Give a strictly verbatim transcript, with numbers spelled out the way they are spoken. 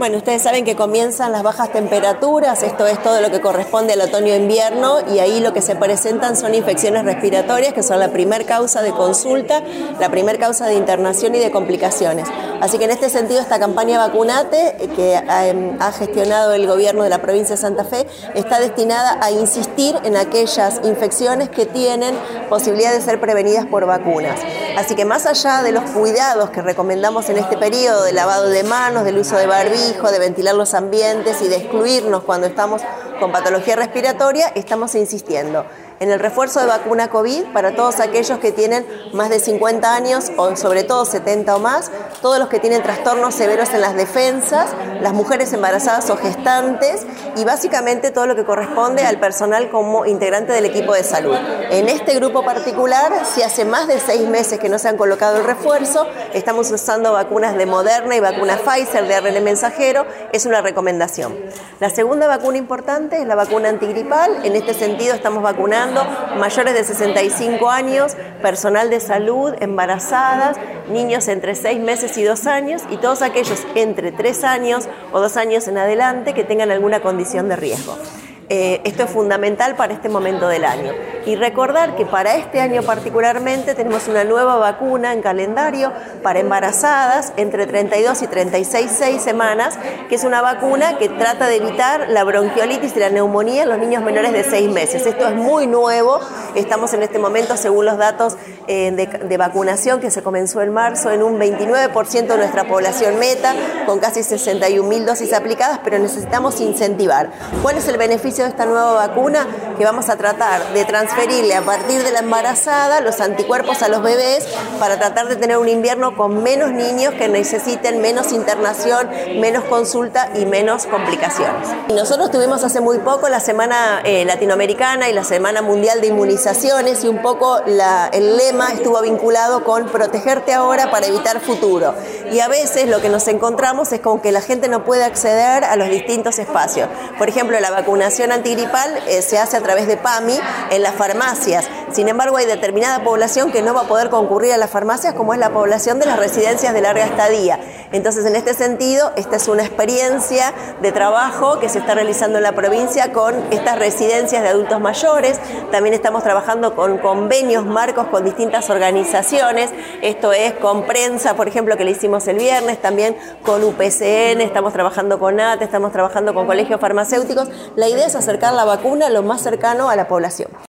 Bueno, ustedes saben que comienzan las bajas temperaturas, esto es todo lo que corresponde al otoño-invierno, y ahí lo que se presentan son infecciones respiratorias, que son la primer causa de consulta, la primer causa de internación y de complicaciones. Así que en este sentido esta campaña Vacunate, que ha gestionado el gobierno de la provincia de Santa Fe, está destinada a insistir en aquellas infecciones que tienen posibilidad de ser prevenidas por vacunas. Así que más allá de los cuidados que recomendamos en este periodo de lavado de manos, del uso de barbijo, de ventilar los ambientes y de excluirnos cuando estamos con patología respiratoria, estamos insistiendo en el refuerzo de vacuna COVID para todos aquellos que tienen más de cincuenta años o sobre todo setenta o más, todos los que tienen trastornos severos en las defensas, las mujeres embarazadas o gestantes y básicamente todo lo que corresponde al personal como integrante del equipo de salud. En este grupo particular, si hace más de seis meses que no se han colocado el refuerzo, estamos usando vacunas de Moderna y vacuna Pfizer de A R N A mensajero, es una recomendación. La segunda vacuna importante es la vacuna antigripal. En este sentido estamos vacunando mayores de sesenta y cinco años, personal de salud, embarazadas, niños entre seis meses y dos años y todos aquellos entre tres años o dos años en adelante que tengan alguna condición de riesgo. Eh, esto es fundamental para este momento del año. Y recordar que para este año particularmente tenemos una nueva vacuna en calendario para embarazadas entre treinta y dos y treinta y seis semanas, que es una vacuna que trata de evitar la bronquiolitis y la neumonía en los niños menores de seis meses. Esto es muy nuevo, estamos en este momento, según los datos eh, de, de vacunación que se comenzó en marzo, en un veintinueve por ciento de nuestra población meta, con casi sesenta y un mil dosis aplicadas, pero necesitamos incentivar. ¿Cuál es el beneficio de esta nueva vacuna? Que vamos a tratar de transferirle a partir de la embarazada los anticuerpos a los bebés para tratar de tener un invierno con menos niños que necesiten menos internación, menos consulta y menos complicaciones. Nosotros tuvimos hace muy poco la Semana eh, Latinoamericana y la Semana Mundial de Inmunizaciones y un poco la, el lema estuvo vinculado con protegerte ahora para evitar futuro. Y a veces lo que nos encontramos es con que la gente no puede acceder a los distintos espacios. Por ejemplo, la vacunación antigripal eh, se hace a través de PAMI en las farmacias. Sin embargo, hay determinada población que no va a poder concurrir a las farmacias, como es la población de las residencias de larga estadía. Entonces, en este sentido, esta es una experiencia de trabajo que se está realizando en la provincia con estas residencias de adultos mayores. También estamos trabajando con convenios marcos con distintas organizaciones. Esto es con prensa, por ejemplo, que le hicimos el viernes, también con U P C N, estamos trabajando con A T E, estamos trabajando con colegios farmacéuticos. La idea es acercar la vacuna lo más cercano a la población.